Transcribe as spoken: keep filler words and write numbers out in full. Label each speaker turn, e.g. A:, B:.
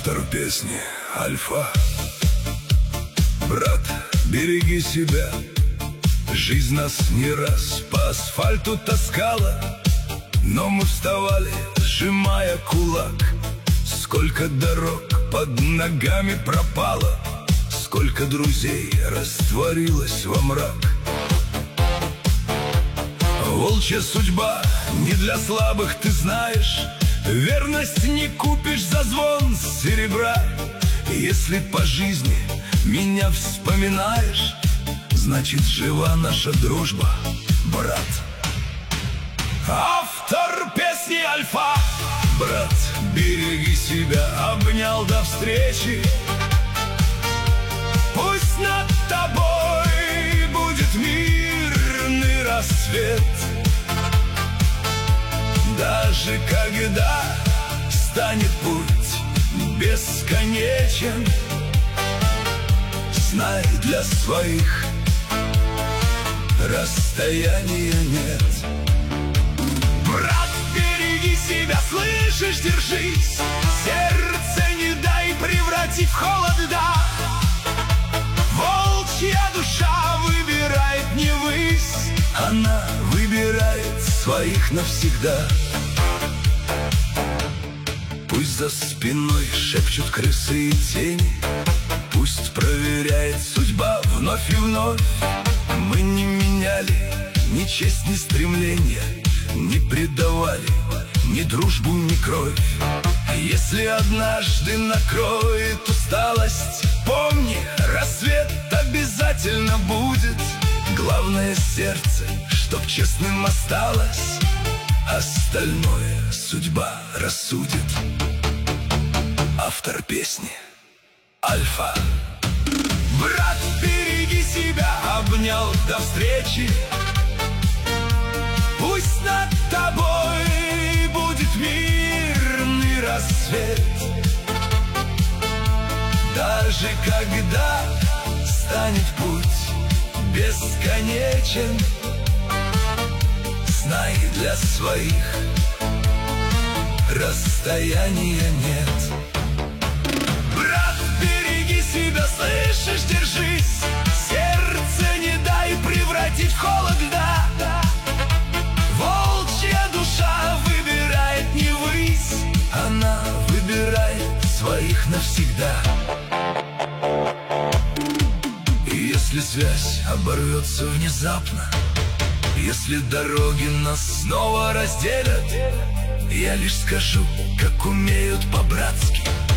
A: Автор песни Альфа. Брат, береги себя. Жизнь нас не раз по асфальту таскала, но мы вставали, сжимая кулак. Сколько дорог под ногами пропало, сколько друзей растворилось во мрак. Волчья судьба не для слабых, ты знаешь. Верность не купишь за звон серебра. Если по жизни меня вспоминаешь, значит, жива наша дружба, брат. Автор песни Альфа. Брат, береги себя, обнял до встречи. Пусть над тобой будет мирный рассвет. Даже когда станет путь бесконечен, знай, для своих расстояния нет. Брат, береги себя, слышишь, держись. Сердце не дай превратить в холод льда. Волчья душа выбирает не высь, она выбирает своих навсегда. Пусть за спиной шепчут крысы и тени, пусть проверяет судьба вновь и вновь. Мы не меняли ни честь, ни стремление, не предавали ни дружбу, ни кровь. Если однажды накроет усталость, помни, рассвет обязательно будет. Главное сердце, чтоб честным осталось, остальное судьба рассудит. Автор песни Альфа. Брат, береги себя, обнял до встречи. Пусть над тобой будет мирный рассвет. Даже когда станет путь бесконечен, знай, для своих расстояния нет. Брат, береги себя, слышишь, держись. Сердце не дай превратить в холод льда. Волчья душа выбирает не высь, она выбирает своих навсегда. И если связь оборвется внезапно, если дороги нас снова разделят, я лишь скажу, как умеют по-братски: